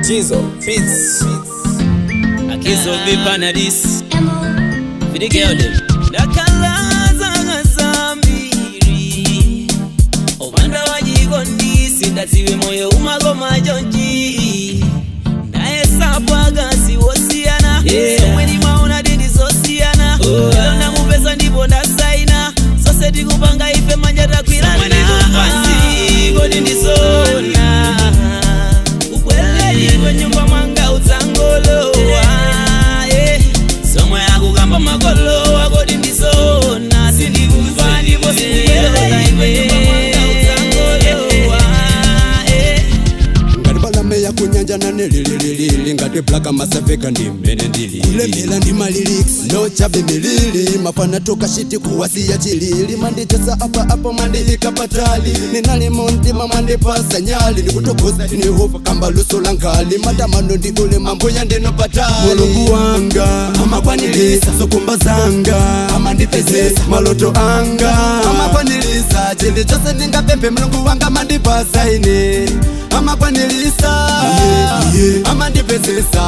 Jizo Beats Akizo Vipana this For the girl them Nakalaza ngazambiri Obanda wajigondi Sindatiwe moyo umago majonji Nae sapwaga siwosiana Somweni mauna didi sosiana Yona mupesa ndipo ndasaina Soseti kupanga ife manjata kwirana Somweni kufansi Godi ndisona Ukwele nyumba mwanga utangolowa Somwe ya kukamba makolo Wagodi ndisona Sindikufa ndipo sindikufa nyumba mwanga utangolowa Ngaribala meya kunyanja na nelililili Ngati plaka masafeka ndi mene ndili Kulemela ndi maliliks No chabe milili Mafana toka shiti kuwasi ya chilili Mandi jasa apa mandi ikapatali Ninali monti mamandi pasa nyali Nikutokoza ni hofa kamba luso langali Matamano ndi ule mambo ya ndeno patali Mulungu wanga Ama kwanilisa Sokumba zanga Ama ndipezesa Maloto anga Ama kwanilisa Chili chose ninga pempe Mulungu wanga mandi pasa ine Ama kwanilisa Ama ndipezesa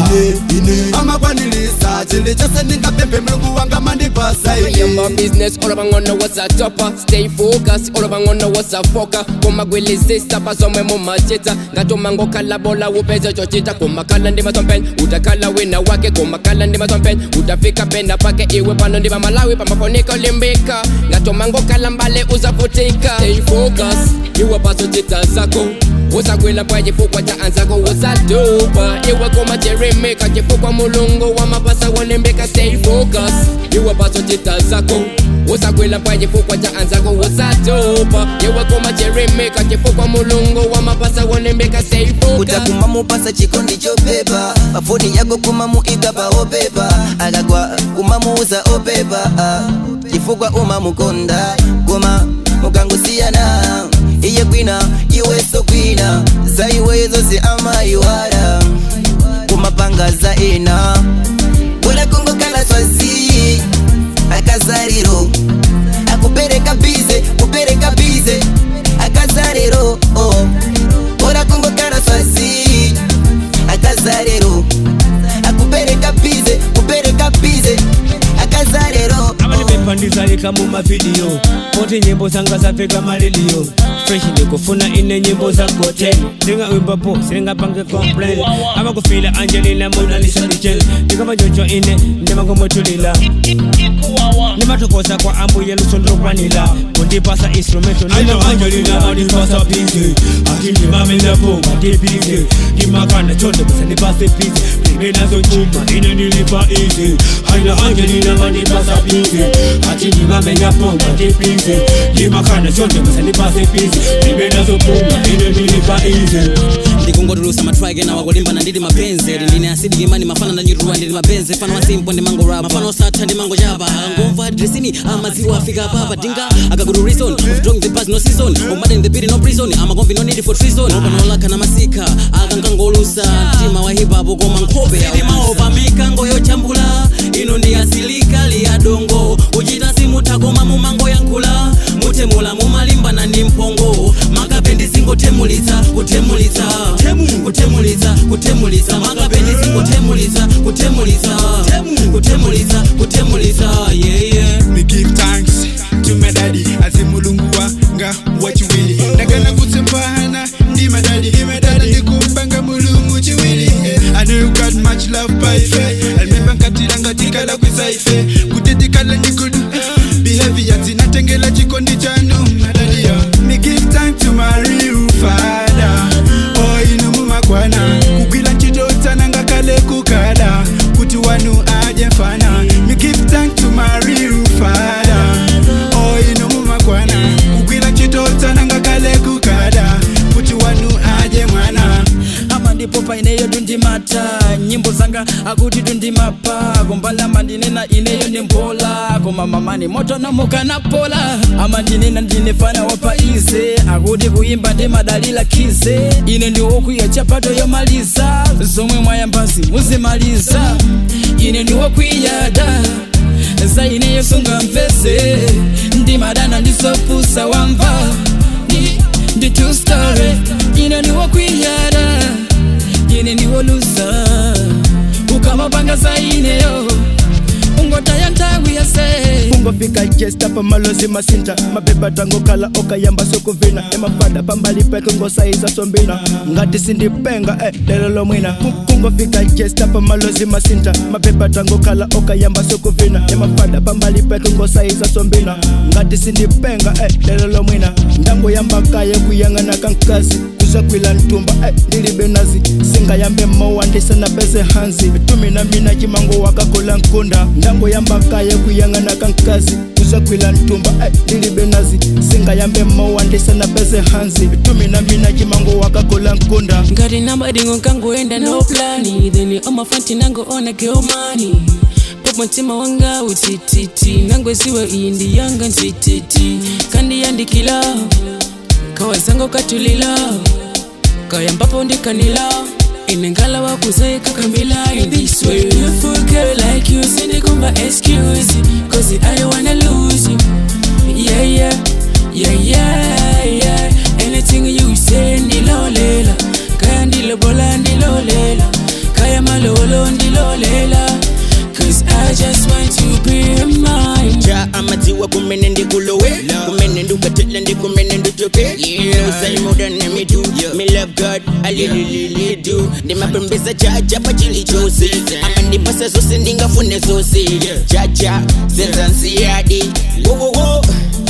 Ama kwanilisa Chili chose ninga pempe Mulungu wanga mandi pasa ine Remember business, all of I wanna was a topper. Stay focused, all of I wanna was a fucker. Kuma gwili sister, paso me muma chita. Gato mango kala bola upeze chochita. Kuma kala ndima tompen, utakala wina wake. Kuma kala ndima tompen, utafika penda pake. Iwe pano ndima malawi, pamafoniko limbika. Gato mango kala mbale uzafutika. Stay focused, iwe paso chita zako. Usa gwila pa jifukwa cha anzako usa dopa. Iwe kuma jeremeka, jifukwa mulungu wa mapasa walimbika. Stay focused, iwe paso chita zako. Usa gwila pa jifukwa cha anzako usa dopa. Iwe kuma jeremeka, jifukwa mulungu wa mapasa walimbika. Stay focused. Utakuma mupasa chikondi chobeba. Mafoni yako kuma muigaba obeba. Agagwa kuma muuza obeba. Jifukwa uma mukonda. Kuma mugangusiana. Iye kwina, iwe so kwina. Za iwe zozi ama iwara. Kumapanga za ina. Ula kungo kala swazi. Akazariro. Akupereka bize. Akazariro. Ula kungo kala swazi. Akazariro. Akupereka bize. Akazariro. Amani mepandiza lika muma video Pote nyimbo zanga zafeka malilio Fresh ndikufuna ine nyimbo za goten Singa wimba po, singa pange complain Ama kufila Angelina Mona Lisa Dichel Nika majocho ine, ndema kumotulila Nima tokosa kwa ambu ya lusondro kwanila Kundi pasa instrumento Nima Angelina mani pasa pizzi Akini mame na po, mati pizzi Nima kana chonde basa ni pase pizzi Primena zo chuma, ine nilipa easy Haina Angelina mani pasa pizzi Akini mame na po, mati pizzi Nima kana chonde basa ni pase pizzi Primena zo chuma, ine nilipa easy Ndikungo turusa matrage na wagolimba na ndidi mapenzi Ndine asidi gimani mafana na njiruwa ndidi mapenzi Fano wa simpo ndi mango rap Mafano sata ndi mango jaba Ngomva dresini amaziwa Afrika papa dinga Agaguru reason Withdrawing the past no season Omada in the beat no prison Amagombi no need for treason Opa nolaka na masika Agangango lusa Tima wa hip hop Goma nkobe Sidi maopa mikango yo chambula Ino ndi asilika liya dongo Ujita simu tagoma mumango yankula Mutemula mumalimba na nimpongo Magabendi singo temulita Kutemulisa Magabendi singo kutemulisa Yeah Me give thanks to my daddy Azimulungu wanga wachiwili Nagana kutsempana ndi my daddy Ndikumbanga mulungu chiwili I know you got much love by faith I remember nkatiranga tikala kwisaife Kutetikala nikudu Behave yati natengela chikondi chanu my daddy Me give thanks to my real father Oh inu mumakwana Kukila nchitota nanga kale kukada Kuti wanu aje mfana Me give thanks to my real father Oh inu mumakwana Kukila nchitota nanga kale kukada Kuti wanu aje mwana Ama ndipo paineyo dundimata Nyimbo zanga akuti dundimapa Kumbala mandinena ineyo nimbola Kuma mamani moto na muka na pola Ama ndinena ndinefana wapa ize Akuti kuimba ndi madalila kize Ine ndi woku ya chapato yomaliza Zomwe mwayambasi muzimaliza Ine ndi woku ya da Za ineyo sunga mvese Ndi madana ndisopusa wamba Ndi true story Ine ni wakwiyara Ine ni nena zaineyo ungotaya ntawi yase ungofika chesta pamalozi masinta mapepa tango kala okayamba sokuvina emafada pambali peke ngosaiza sombina ngati sindipenga lelo lomwina ungofika chesta pamalozi masinta mapepa tango kala okayamba sokuvina emafada pambali peke ngosaiza sombina ngati sindipenga lelo lomwina ndango yamba kaya kuyangana kankazi kuzakwila ntumba ndilibe nazi singa yambe mowa ndisana pese hanzi tumina mina chimango wakakola nkunda ndango yamba kaya kuyangana kankazi kuzakwila ntumba ndilibe nazi singa yambe mowa ndisana pese hanzi tumina mina chimango wakakola nkunda ngati nambadingo nkangoenda no plani then amafanti nango ona girl money popo ntima wanga utititi nangweziwe iyi ndi yanga ntititi kandi yandikila kawazango katulila kaya mpapo ndikanila inengala wakuzeka kamila in this way. Beautiful girl like you, sinikumba excuse cause I don't wanna lose you. Yeah, yeah, yeah, yeah, yeah. Anything you say ndilolela kaya ndilobola ndilolela kaya malolo ndilolela cause I just want to be mine. Ja amaziwa kumene ndikulowe kumene ndukatela ndikumene ndutoke yeah say more than me do me love God I really do ndimapembeza jaja pachili chose amandipasa zose ndingafune zose jaja senzansiadi wo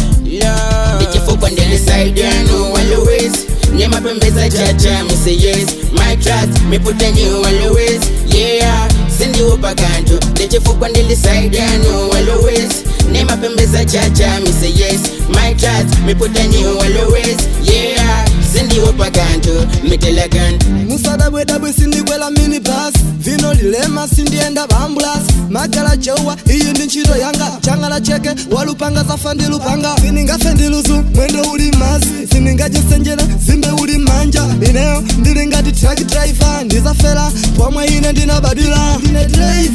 ndichifukwa ndiliside no always ndimapembeza jaja me say yes my trust me put on you always yeah Sindi upaganjo ndichifukwa ndiliside no always nemapembeza jaja me say yes my trust me put on you always yeah Sindi upaganjo me telegan musada bwedabwe sindikwela minibus vino lilema sindienda bambulasi magala jowa iyi ndi ntchito yanga changala cheke walupanga zafa ndi lupanga siningafe ndi luzu mwendo uli masi siningajesenjera zimbe uli manja ineyo ndili ngati truck driver ndizafera pomwe ine ndinabadwira ndine driver